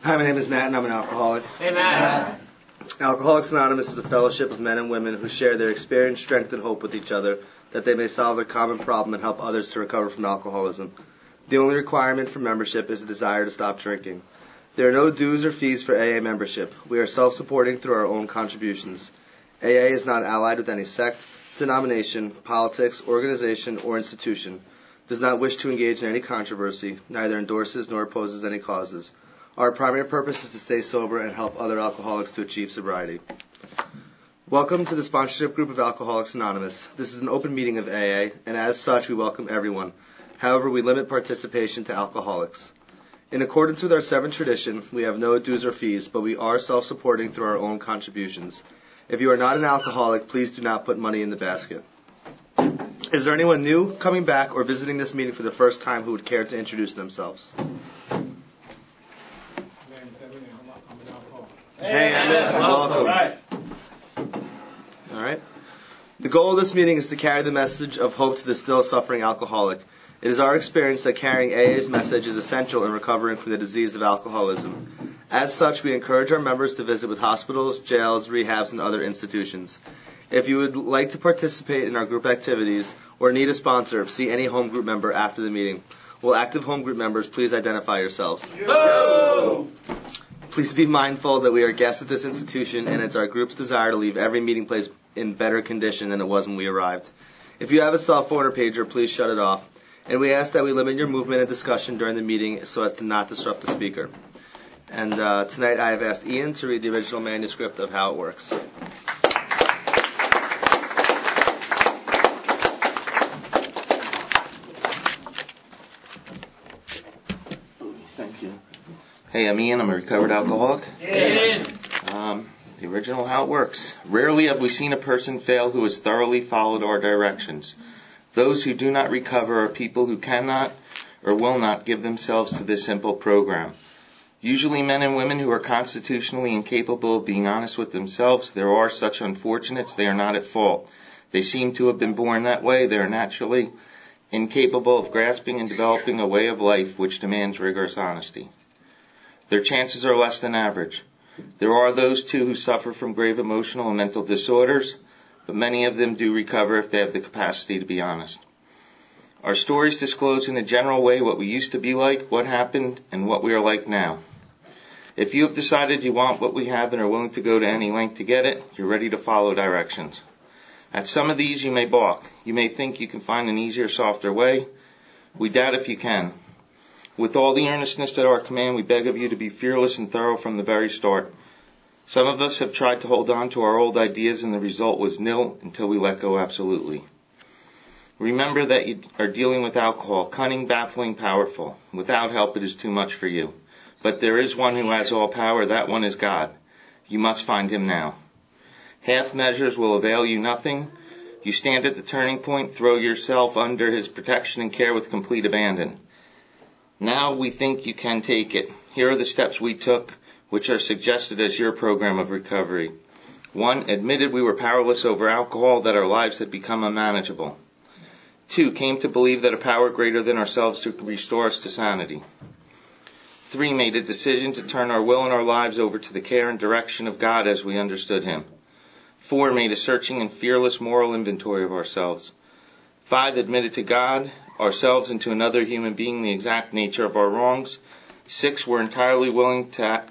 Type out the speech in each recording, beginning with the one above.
Hi, my name is Matt, and I'm an alcoholic. Hey, Matt. Alcoholics Anonymous is a fellowship of men and women who share their experience, strength, and hope with each other that they may solve their common problem and help others to recover from alcoholism. The only requirement for membership is a desire to stop drinking. There are no dues or fees for AA membership. We are self-supporting through our own contributions. AA is not allied with any sect, denomination, politics, organization, or institution, does not wish to engage in any controversy, neither endorses nor opposes any causes. Our primary purpose is to stay sober and help other alcoholics to achieve sobriety. Welcome to the sponsorship group of Alcoholics Anonymous. This is an open meeting of AA, and as such we welcome everyone. However, we limit participation to alcoholics. In accordance with our 7th tradition, we have no dues or fees, but we are self-supporting through our own contributions. If you are not an alcoholic, please do not put money in the basket. Is there anyone new, coming back, or visiting this meeting for the first time who would care to introduce themselves? Hey, Emmett. Welcome. All right. The goal of this meeting is to carry the message of hope to the still suffering alcoholic. It is our experience that carrying AA's message is essential in recovering from the disease of alcoholism. As such, we encourage our members to visit with hospitals, jails, rehabs, and other institutions. If you would like to participate in our group activities or need a sponsor, see any home group member after the meeting. Will active home group members please identify yourselves? Yo! Please be mindful that we are guests at this institution, and it's our group's desire to leave every meeting place in better condition than it was when we arrived. If you have a cell phone or pager, please shut it off. And we ask that we limit your movement and discussion during the meeting so as to not disrupt the speaker. And tonight I have asked Ian to read the original manuscript of how it works. Thank you. Hey, I'm Ian. I'm a recovered alcoholic. Ian. The original how it works. Rarely have we seen a person fail who has thoroughly followed our directions. Those who do not recover are people who cannot or will not give themselves to this simple program. Usually men and women who are constitutionally incapable of being honest with themselves. There are such unfortunates. They are not at fault. They seem to have been born that way. They are naturally incapable of grasping and developing a way of life which demands rigorous honesty. Their chances are less than average. There are those, too, who suffer from grave emotional and mental disorders, but many of them do recover if they have the capacity to be honest. Our stories disclose in a general way what we used to be like, what happened, and what we are like now. If you have decided you want what we have and are willing to go to any length to get it, you're ready to follow directions. At some of these you may balk. You may think you can find an easier, softer way. We doubt if you can. With all the earnestness at our command, we beg of you to be fearless and thorough from the very start. Some of us have tried to hold on to our old ideas and the result was nil until we let go absolutely. Remember that you are dealing with alcohol, cunning, baffling, powerful. Without help it is too much for you. But there is one who has all power, that one is God. You must find him now. Half measures will avail you nothing. You stand at the turning point, throw yourself under his protection and care with complete abandon. Now we think you can take it. Here are the steps we took, which are suggested as your program of recovery. 1. Admitted we were powerless over alcohol, that our lives had become unmanageable. 2. Came to believe that a power greater than ourselves could restore us to sanity. 3. Made a decision to turn our will and our lives over to the care and direction of God as we understood him. 4. Made a searching and fearless moral inventory of ourselves. 5. Admitted to God, ourselves, and to another human being the exact nature of our wrongs. 6. We're entirely willing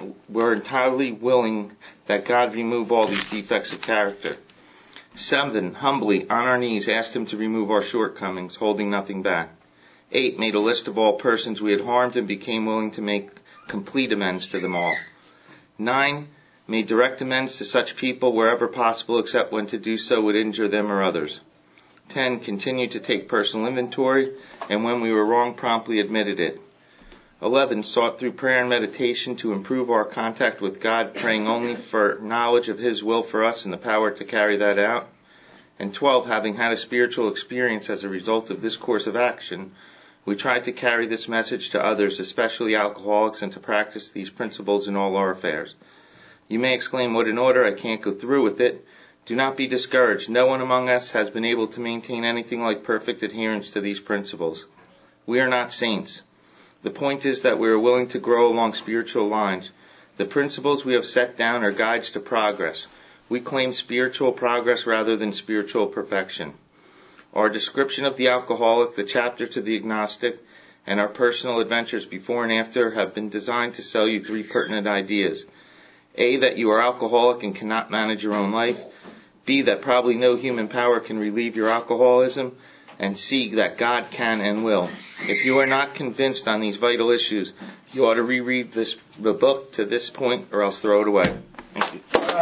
that God remove all these defects of character. 7. Humbly, on our knees, asked him to remove our shortcomings, holding nothing back. 8. Made a list of all persons we had harmed and became willing to make complete amends to them all. 9. Made direct amends to such people wherever possible, except when to do so would injure them or others. 10. Continued to take personal inventory, and when we were wrong, promptly admitted it. 11. Sought through prayer and meditation to improve our contact with God, praying only for knowledge of his will for us and the power to carry that out. And 12. Having had a spiritual experience as a result of this course of action, we tried to carry this message to others, especially alcoholics, and to practice these principles in all our affairs. You may exclaim, what in order? I can't go through with it. Do not be discouraged. No one among us has been able to maintain anything like perfect adherence to these principles. We are not saints. The point is that we are willing to grow along spiritual lines. The principles we have set down are guides to progress. We claim spiritual progress rather than spiritual perfection. Our description of the alcoholic, the chapter to the agnostic, and our personal adventures before and after have been designed to sell you three pertinent ideas. A, that you are alcoholic and cannot manage your own life. B, that probably no human power can relieve your alcoholism. And C, that God can and will. If you are not convinced on these vital issues, you ought to reread the book to this point or else throw it away. Thank you.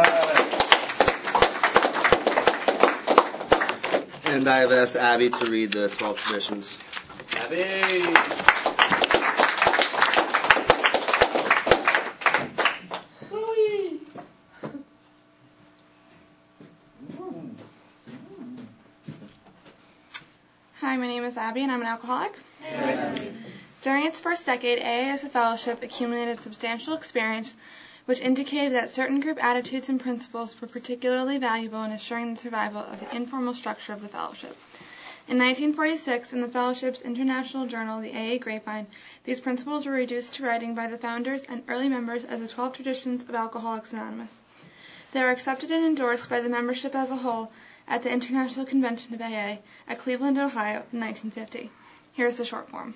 And I have asked Abby to read the 12 traditions. Abby! Hi, my name is Abby and I'm an alcoholic. Hey. During its first decade, AA as a fellowship accumulated substantial experience which indicated that certain group attitudes and principles were particularly valuable in assuring the survival of the informal structure of the fellowship. In 1946, in the fellowship's international journal, the AA Grapevine, these principles were reduced to writing by the founders and early members as the 12 Traditions of Alcoholics Anonymous. They were accepted and endorsed by the membership as a whole at the International Convention of AA at Cleveland, Ohio in 1950. Here is the short form.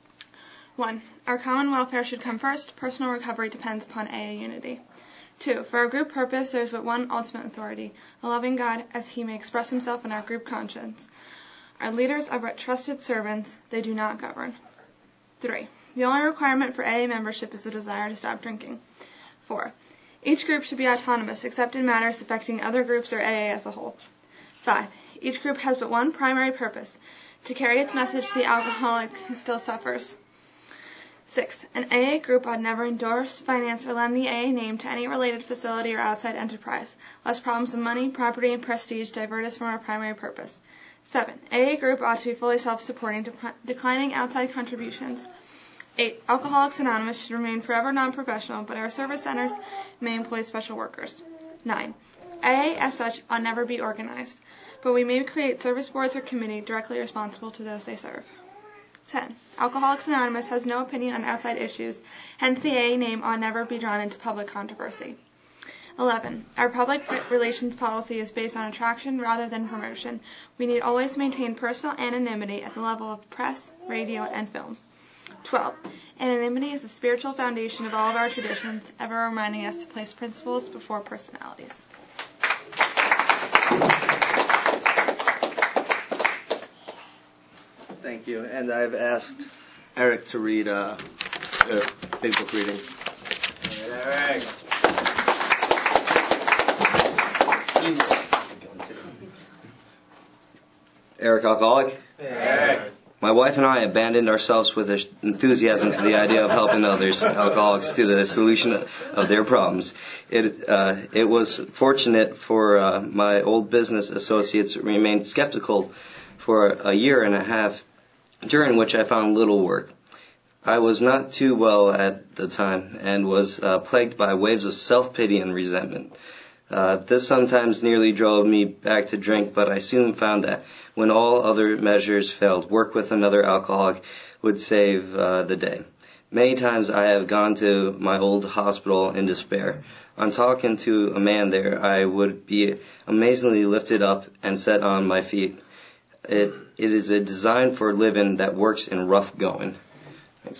1. Our common welfare should come first. Personal recovery depends upon AA unity. 2. For our group purpose, there is but one ultimate authority, a loving God, as He may express Himself in our group conscience. Our leaders are but trusted servants. They do not govern. 3. The only requirement for AA membership is the desire to stop drinking. 4. Each group should be autonomous, except in matters affecting other groups or AA as a whole. 5. Each group has but one primary purpose, to carry its message to the alcoholic who still suffers. 6. An AA group ought never endorse, finance, or lend the AA name to any related facility or outside enterprise, lest problems of money, property, and prestige divert us from our primary purpose. 7. AA group ought to be fully self-supporting, declining outside contributions. 8. Alcoholics Anonymous should remain forever non-professional, but our service centers may employ special workers. 9. AA, as such, ought never be organized, but we may create service boards or committee directly responsible to those they serve. 10. Alcoholics Anonymous has no opinion on outside issues, hence the AA name ought never be drawn into public controversy. 11. Our public relations policy is based on attraction rather than promotion. We need always maintain personal anonymity at the level of press, radio, and films. 12. Anonymity is the spiritual foundation of all of our traditions, ever reminding us to place principles before personalities. Thank you. And I've asked Eric to read a big book reading. Eric. Eric, alcoholic. Eric. My wife and I abandoned ourselves with enthusiasm to the idea of helping others, alcoholics, to the solution of their problems. It was fortunate for my old business associates remained skeptical for a year and a half, during which I found little work. I was not too well at the time and was plagued by waves of self-pity and resentment. This sometimes nearly drove me back to drink, but I soon found that when all other measures failed, work with another alcoholic would save the day. Many times I have gone to my old hospital in despair. On talking to a man there, I would be amazingly lifted up and set on my feet. It is a design for living that works in rough going. Thanks.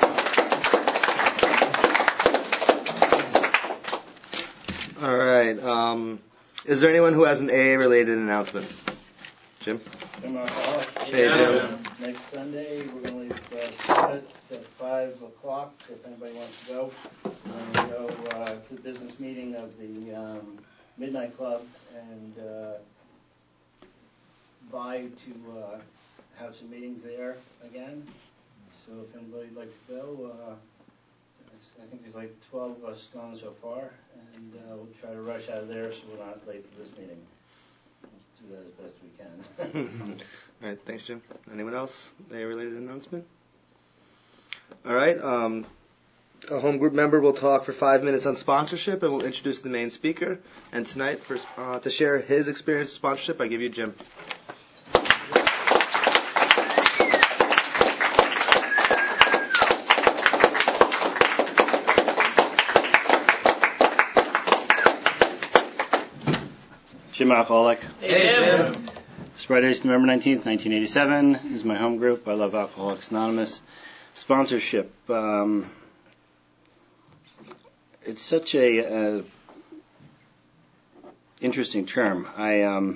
All right. Is there anyone who has an AA-related announcement? Jim? Jim Alcoholic. Hey, Jim. Next Sunday, we're going to leave Summit at 5 o'clock, so if anybody wants to go. We're going to go to the business meeting of the Midnight Club and by to have some meetings there again. So if anybody would like to go, I think there's like 12 of us gone so far, and we'll try to rush out of there so we're not late for this meeting. We'll do that as best we can. All right, thanks, Jim. Anyone else? AA-related announcement? All right. A home group member will talk for 5 minutes on sponsorship, and we'll introduce the main speaker. And tonight, to share his experience with sponsorship, I give you Jim. Jim Alcoholic. Hey, Jim. It's Friday, November 19th, 1987. This is my home group. I love Alcoholics Anonymous. Sponsorship. It's such a interesting term. I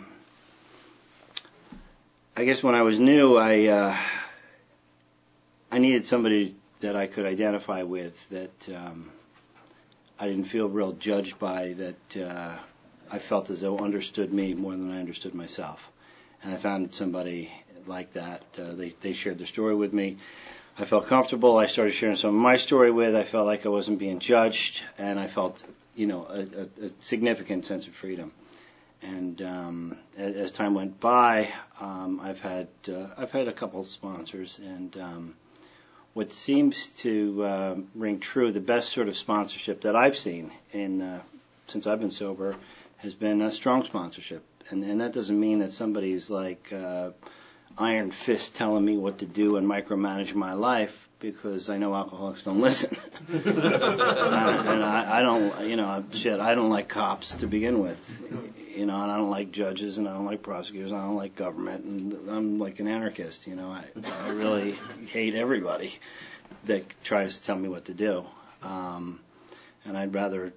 guess when I was new, I needed somebody that I could identify with, that I didn't feel real judged by, that I felt as though understood me more than I understood myself. And I found somebody like that. They shared their story with me. I felt comfortable. I started sharing some of my story with. I felt like I wasn't being judged, and I felt, a significant sense of freedom. And as time went by, I've had a couple of sponsors, and what seems to ring true, the best sort of sponsorship that I've seen since I've been sober has been a strong sponsorship. And that doesn't mean that somebody's like iron fist telling me what to do and micromanage my life, because I know alcoholics don't listen. And I don't, I don't like cops to begin with, and I don't like judges, and I don't like prosecutors, I don't like government, and I'm like an anarchist, I really hate everybody that tries to tell me what to do. And I'd rather,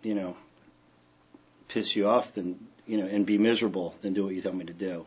piss you off than, and be miserable than do what you tell me to do.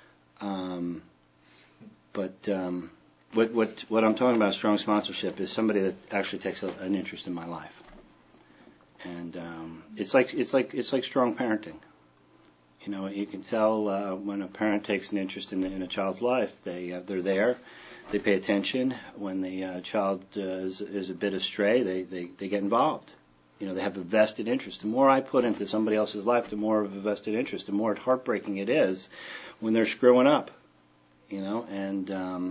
But what I'm talking about, strong sponsorship, is somebody that actually takes an interest in my life, and it's like strong parenting. You can tell when a parent takes an interest in a child's life. They're there, they pay attention. When the child is a bit astray, they get involved. They have a vested interest. The more I put into somebody else's life, the more of a vested interest, the more heartbreaking it is when they're screwing up. And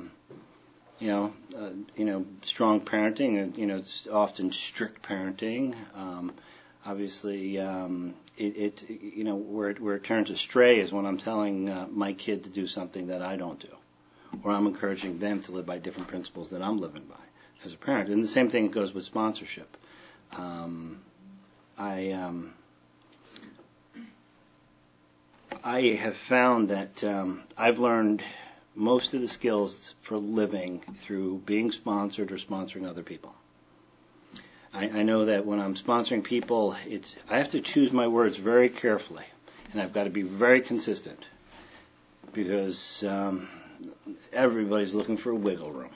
strong parenting, and it's often strict parenting. Obviously, where it turns astray is when I'm telling my kid to do something that I don't do, or I'm encouraging them to live by different principles that I'm living by as a parent. And the same thing goes with sponsorship. I have found that I've learned most of the skills for living through being sponsored or sponsoring other people. I know that when I'm sponsoring people, I have to choose my words very carefully, and I've got to be very consistent, because everybody's looking for wiggle room.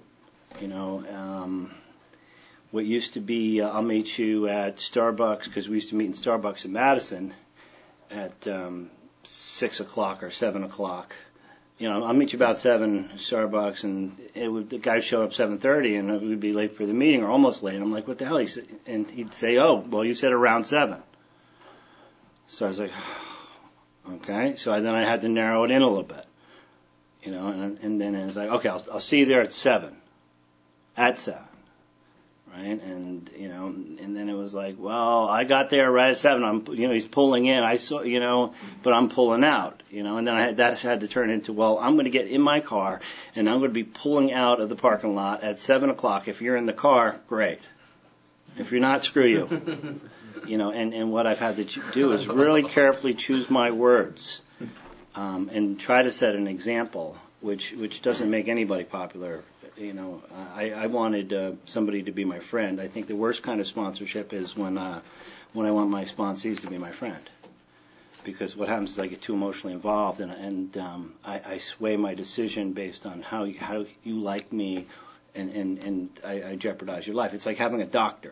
What used to be, I'll meet you at Starbucks, because we used to meet in Starbucks in Madison at 6 o'clock or 7 o'clock. I'll meet you about 7 at Starbucks, and the guy would show up 7:30, and we'd be late for the meeting, or almost late. I'm like, what the hell? And he'd say, oh, well, you said around 7. So I was like, okay. So then I had to narrow it in a little bit, and then it was like, okay, I'll see you there at 7. At 7. Right, and and then it was like, well, I got there right at 7. He's pulling in. I saw, but I'm pulling out, and then that had to turn into, well, I'm going to get in my car and I'm going to be pulling out of the parking lot at 7 o'clock. If you're in the car, great. If you're not, screw you. And what I've had to do is really carefully choose my words, and try to set an example, which doesn't make anybody popular. I wanted somebody to be my friend. I think the worst kind of sponsorship is when I want my sponsees to be my friend, because what happens is I get too emotionally involved, and I sway my decision based on how you like me, and I jeopardize your life. It's like having a doctor,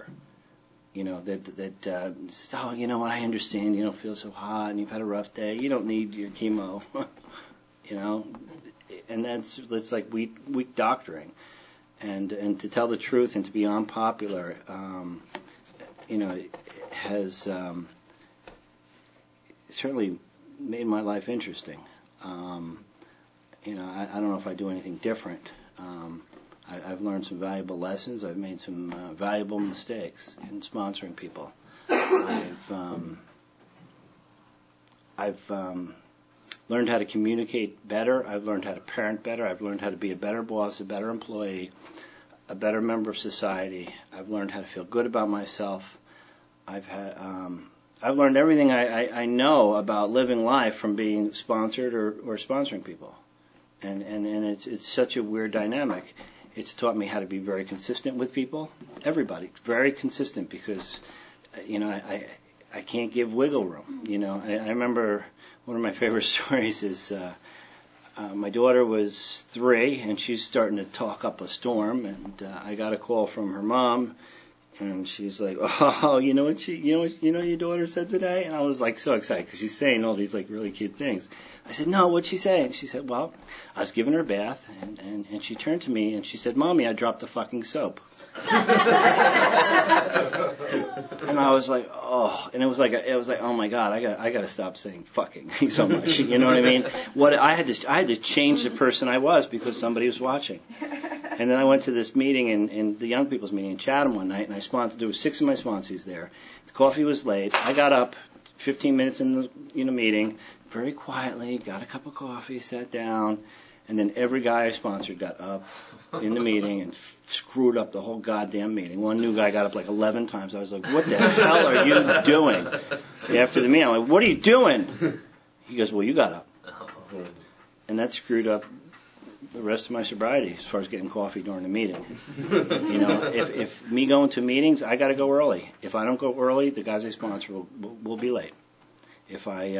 that says, oh, you know what, I understand, you don't feel so hot, and you've had a rough day, you don't need your chemo, and that's like weak doctoring, and to tell the truth and to be unpopular, has certainly made my life interesting. I don't know if I do anything different. I've learned some valuable lessons. I've made some valuable mistakes in sponsoring people. I've learned how to communicate better. I've learned how to parent better. I've learned how to be a better boss, a better employee, a better member of society. I've learned how to feel good about myself. I've I've learned everything I know about living life from being sponsored or sponsoring people. And it's such a weird dynamic. It's taught me how to be very consistent with people, everybody, very consistent, because, I can't give wiggle room. I remember one of my favorite stories is my daughter was 3 and she's starting to talk up a storm, and I got a call from her mom. And she's like, "Oh, you know what your daughter said today?" And I was like so excited because she's saying all these like really cute things. I said, "No, what'd she say?" And she said, "Well, I was giving her a bath, and she turned to me and she said, 'Mommy, I dropped the fucking soap.'" And I was like, "Oh," and it was like, "Oh my God, I got to stop saying fucking so much." You know what I mean? I had to change the person I was because somebody was watching. And then I went to this meeting in the young people's meeting in Chatham one night, and I sponsored. There were 6 of my sponsees there. The coffee was late. I got up 15 minutes in the meeting, very quietly, got a cup of coffee, sat down, and then every guy I sponsored got up in the meeting and screwed up the whole goddamn meeting. One new guy got up like 11 times. I was like, "What the hell are you doing?" After the meeting, I'm like, "What are you doing?" He goes, "Well, you got up." And that screwed up the rest of my sobriety as far as getting coffee during the meeting. If me going to meetings, I got to go early. If I don't go early, the guys I sponsor will be late. If I,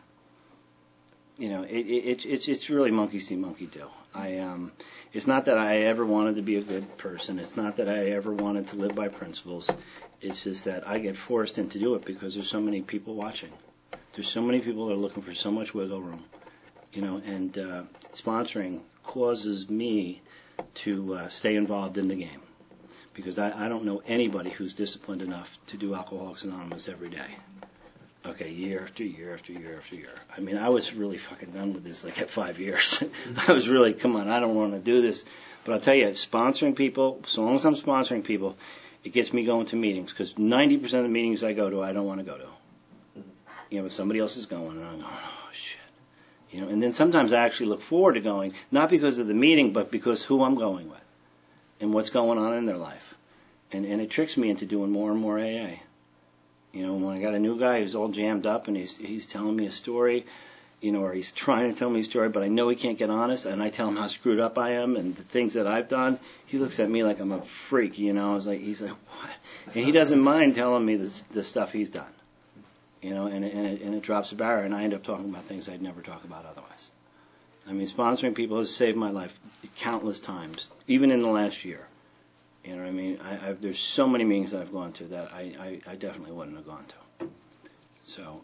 it's really monkey see, monkey do. It's not that I ever wanted to be a good person. It's not that I ever wanted to live by principles. It's just that I get forced into do it because there's so many people watching. There's so many people that are looking for so much wiggle room. And sponsoring causes me to stay involved in the game, because I don't know anybody who's disciplined enough to do Alcoholics Anonymous every day. Okay, year after year after year after year. I mean, I was really fucking done with this like at 5 years. I was really, come on, I don't want to do this. But I'll tell you, sponsoring people, so long as I'm sponsoring people, it gets me going to meetings, because 90% of the meetings I go to, I don't want to go to. But somebody else is going, and I'm going, oh, shit. And then sometimes I actually look forward to going, not because of the meeting, but because who I'm going with and what's going on in their life. And it tricks me into doing more and more AA. When I got a new guy who's all jammed up and he's telling me a story, or he's trying to tell me a story, but I know he can't get honest, and I tell him how screwed up I am and the things that I've done, he looks at me like I'm a freak, he's like, what? And he doesn't mind telling me the stuff he's done. And it drops a barrier, and I end up talking about things I'd never talk about otherwise. I mean, sponsoring people has saved my life countless times, even in the last year. You know what I mean? There's so many meetings that I've gone to that I definitely wouldn't have gone to. So,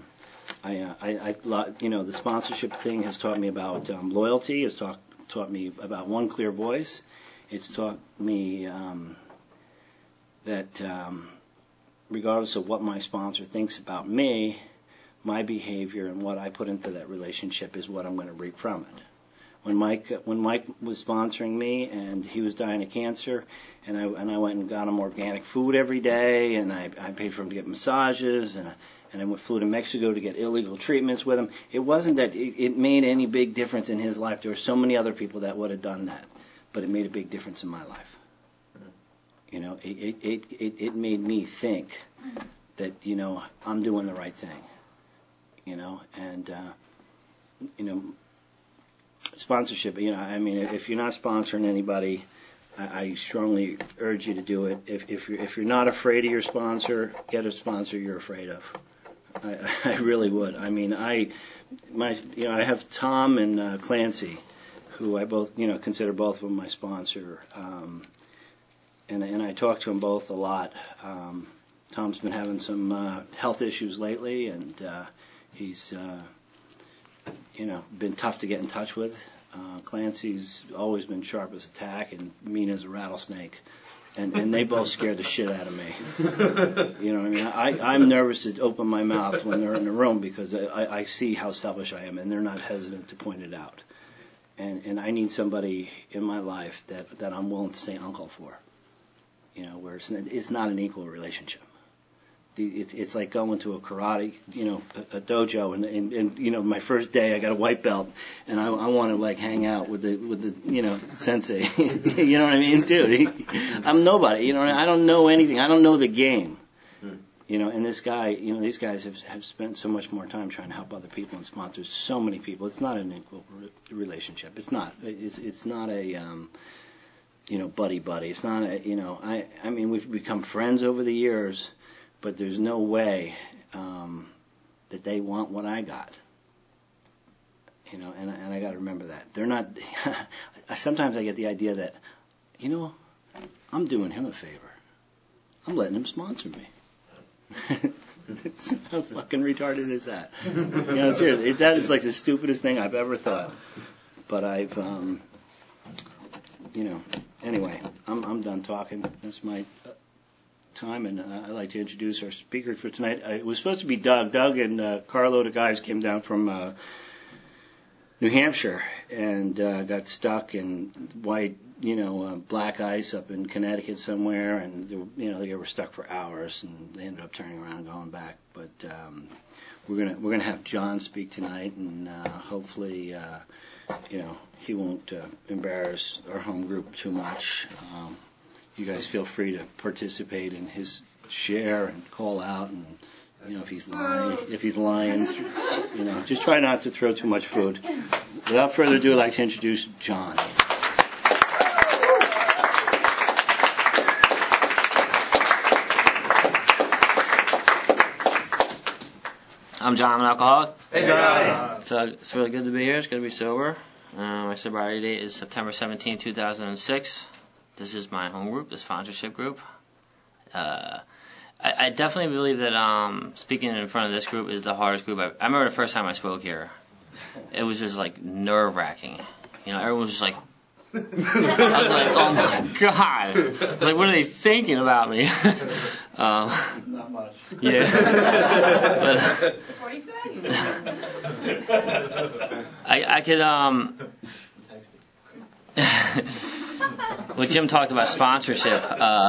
the sponsorship thing has taught me about loyalty. It's taught me about one clear voice. It's taught me that regardless of what my sponsor thinks about me, my behavior and what I put into that relationship is what I'm going to reap from it. When Mike was sponsoring me and he was dying of cancer, and I went and got him organic food every day, and I paid for him to get massages, and I flew to Mexico to get illegal treatments with him. It wasn't that it made any big difference in his life. There were so many other people that would have done that, but it made a big difference in my life. It made me think that, I'm doing the right thing, sponsorship, if you're not sponsoring anybody, I strongly urge you to do it. If you're not afraid of your sponsor, get a sponsor you're afraid of. I really would. I mean, I have Tom and Clancy, who I both, consider both of them my sponsor. And I talk to them both a lot. Tom's been having some health issues lately, and he's been tough to get in touch with. Clancy's always been sharp as a tack and mean as a rattlesnake, and they both scare the shit out of me. You know what I mean? I'm nervous to open my mouth when they're in the room because I see how selfish I am, and they're not hesitant to point it out. And I need somebody in my life that I'm willing to say uncle for. Where it's not an equal relationship. It's like going to a karate, a dojo, and my first day I got a white belt, and I want to like hang out with the sensei. You know what I mean, dude? I'm nobody. I don't know anything. I don't know the game. And this guy, these guys have spent so much more time trying to help other people and sponsor so many people. It's not an equal relationship. It's not. It's not a, buddy. It's not a, I mean, we've become friends over the years, but there's no way that they want what I got. And I got to remember that. They're not, sometimes I get the idea that, I'm doing him a favor. I'm letting him sponsor me. How fucking retarded is that? Seriously, that is like the stupidest thing I've ever thought. But I've, anyway, I'm done talking. That's my time, and I'd like to introduce our speaker for tonight. It was supposed to be Doug. Doug and Carlo, the guys, came down from New Hampshire and got stuck in white, black ice up in Connecticut somewhere, and they were stuck for hours, and they ended up turning around and going back. But we're gonna have John speak tonight, and hopefully, he won't embarrass our home group too much. You guys feel free to participate in his share and call out, and if he's lying, just try not to throw too much food. Without further ado, I'd like to introduce John. I'm John, I'm an alcoholic. Hey, John. So it's really good to be here. It's good to be sober. My sobriety date is September 17, 2006. This is my home group, the sponsorship group. I definitely believe that speaking in front of this group is the hardest group. I remember the first time I spoke here. It was just like nerve-wracking. Everyone was just like, I was like, oh my God. I was like, what are they thinking about me? Not much. Yeah. But, 40 seconds. I could, when Jim talked about sponsorship,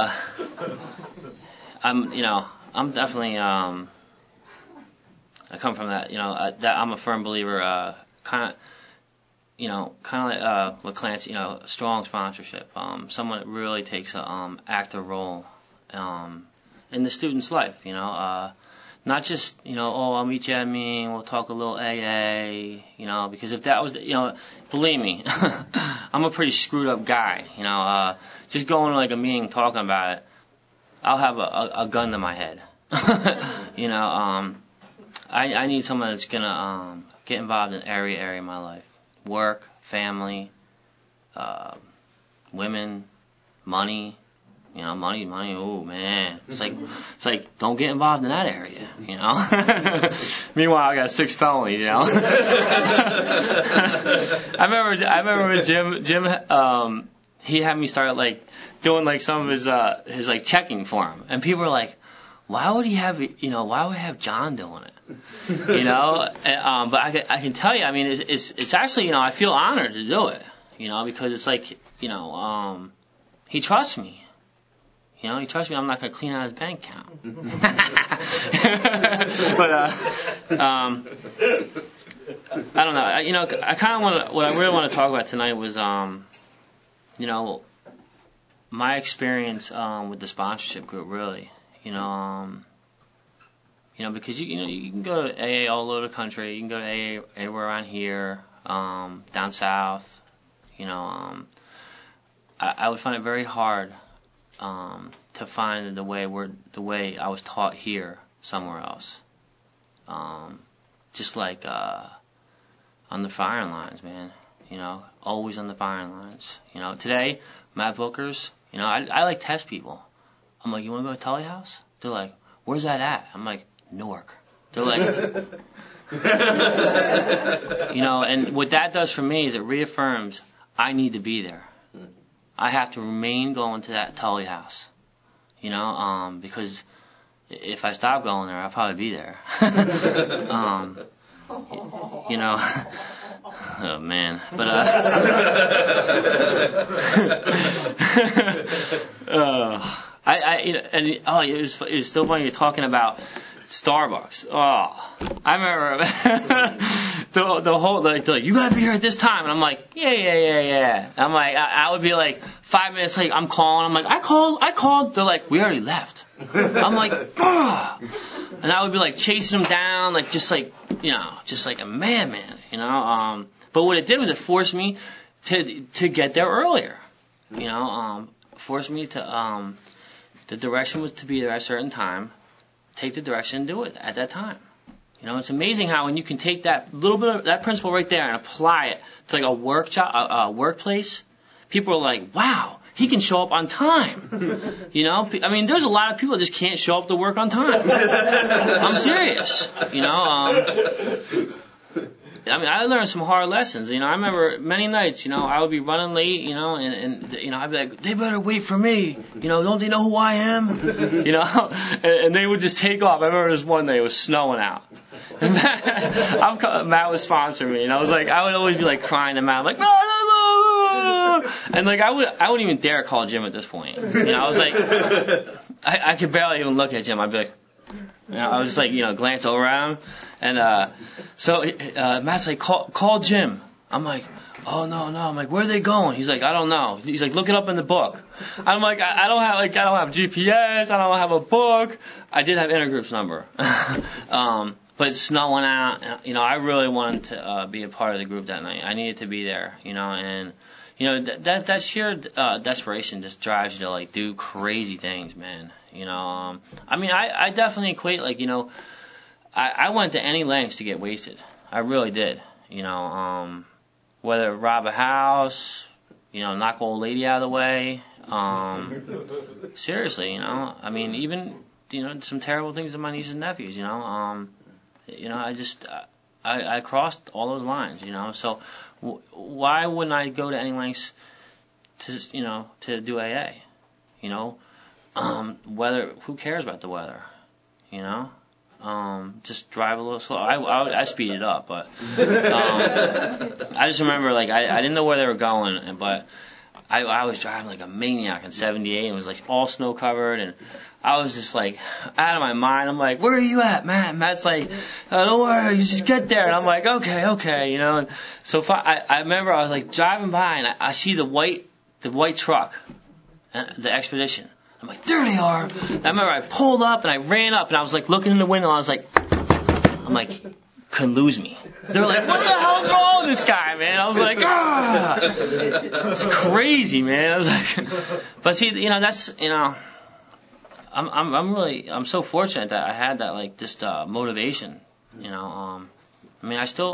I'm definitely, I come from that, that I'm a firm believer, kind of like what Clancy, strong sponsorship, someone that really takes a active role in the student's life, not just, I'll meet you at me and we'll talk a little AA, because if that was, believe me, I'm a pretty screwed up guy, just going to like a meeting talking about it, I'll have a gun to my head, I need someone that's gonna get involved in every area of my life. Work, family, women, money, money, oh man. It's like don't get involved in that area, Meanwhile I got 6 felonies, I remember when Jim he had me start like doing like some of his like checking for him, and people were like, why would he have John doing it? But I can tell you, I mean, it's actually, I feel honored to do it, because it's like, he trusts me. He trusts me. I'm not going to clean out his bank account. But I don't know. I kind of want to. What I really want to talk about tonight was, my experience with the sponsorship group, really. Because you can go to AA all over the country. You can go to AA anywhere around here, down south. I would find it very hard to find the way I was taught here somewhere else. Just like on the firing lines, man. Always on the firing lines. Today, Matt Booker's. I like test people. I'm like, you want to go to Tully House? They're like, where's that at? I'm like, Newark. They're like, and what that does for me is it reaffirms I need to be there. I have to remain going to that Tully House, because if I stop going there, I'll probably be there. Oh man, but it was still funny you're talking about Starbucks. Oh, I remember the whole like you gotta be here at this time, and I'm like yeah. I'm like I would be like 5 minutes late. I'm calling. I'm like I called. They're like we already left. I'm like, ugh! And I would be like chasing them down, like just like a madman, you know. But what it did was it forced me to get there earlier, you know. Forced me to the direction was to be there at a certain time, take the direction and do it at that time. You know, it's amazing how when you can take that little bit of that principle right there and apply it to like a workplace, people are like, wow, he can show up on time. You know, I mean, there's a lot of people that just can't show up to work on time. I'm serious. You know, I mean, I learned some hard lessons. You know, I remember many nights, you know, I would be running late, you know, and you know, I'd be like, they better wait for me. You know, don't they know who I am? You know, and they would just take off. I remember this one day, it was snowing out. Matt was sponsoring me, and I was like, I would always be like crying to Matt, like, no, and like I wouldn't even dare call Jim at this point. You know, I was like, I could barely even look at Jim. I'd be like, you know, I was just like, you know, glance over at him, and so Matt's like, call Jim. I'm like, oh no. I'm like, where are they going? He's like, I don't know. He's like, look it up in the book. I'm like, I don't have GPS. I don't have a book. I did have Intergroup's number. But it's snowing out. You know, I really wanted to be a part of the group that night. I needed to be there, you know, and, you know, that sheer desperation just drives you to, like, do crazy things, man. You know, I mean, I definitely equate, like, you know, I went to any lengths to get wasted. I really did. You know, whether rob a house, you know, knock an old lady out of the way. Seriously, you know, I mean, even, you know, some terrible things to my nieces and nephews, you know, I crossed all those lines, you know, so why wouldn't I go to any lengths to, you know, to do AA, you know, who cares about the weather, you know, just drive a little slow. I speed it up, but, I just remember, like, I didn't know where they were going, but I was driving like a maniac in 78, and it was like all snow covered, and I was just like out of my mind. I'm like, where are you at, Matt? And Matt's like, don't worry, you just get there. And I'm like, okay, you know. And so I remember I was like driving by, and I see the white truck, the Expedition. I'm like, there they are. And I remember I pulled up and I ran up and I was like looking in the window. And I was like, couldn't lose me. They were like, what the hell's wrong with this guy, man? I was like, it's crazy, man. I was like, but see, you know, that's, you know, I'm so fortunate that I had that, like, just motivation, you know. I mean, I still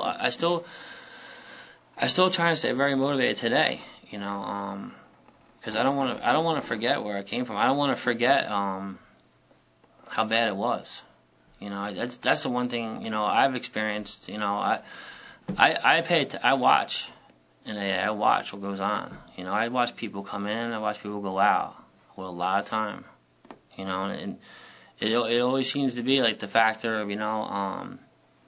try to stay very motivated today, you know, because I don't want to forget where I came from. I don't want to forget how bad it was. You know, that's the one thing, you know, I've experienced. You know, I watch in AA. I watch what goes on. You know, I watch people come in. I watch people go out with a lot of time. You know, and it always seems to be like the factor of, you know,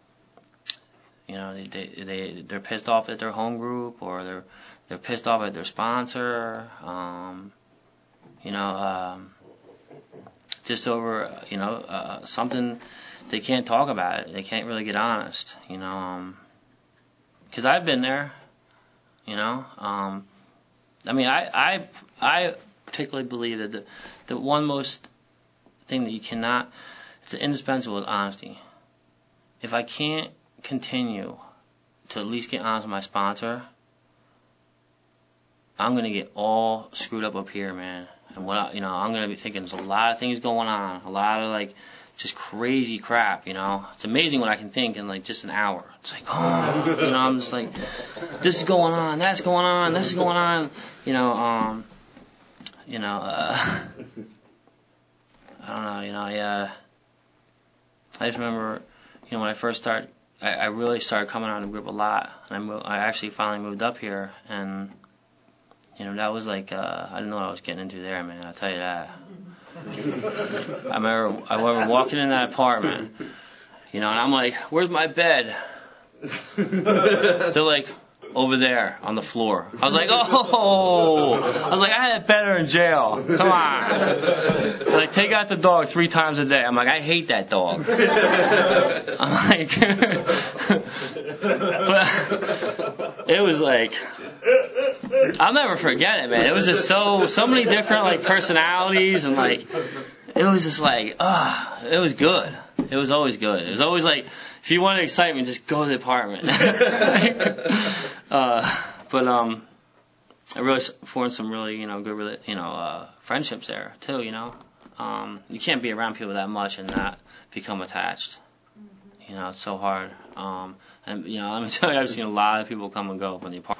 they're pissed off at their home group, or they're pissed off at their sponsor. You know, just over, you know, something they can't talk about it. They can't really get honest, you know, because I've been there, you know. I mean, I particularly believe that the one most thing that you cannot, it's indispensable, is honesty. If I can't continue to at least get honest with my sponsor, I'm going to get all screwed up here, man. And you know, I'm going to be thinking there's a lot of things going on, a lot of, like, just crazy crap, you know. It's amazing what I can think in, like, just an hour. It's like, oh, you know, I'm just like, this is going on, that's going on, this is going on, you know, I don't know, you know, I just remember, you know, when I first started, I really started coming out of the group a lot, and I actually finally moved up here, and, you know, that was like, I didn't know what I was getting into there, man, I'll tell you that. I remember walking in that apartment, you know, and I'm like, where's my bed? They're like, over there on the floor. I was like, I had it better in jail. Come on. They're like, take out the dog 3 times a day. I'm like, I hate that dog. I'm like, but it was like, I'll never forget it, man. It was just so many different, like, personalities, and, like, it was just like, it was good. It was always good. It was always like, if you wanted excitement, just go to the apartment. But I really formed some really, good, friendships there too. You can't be around people that much and not become attached. It's so hard. And I'm telling you, I've seen a lot of people come and go from the apartment.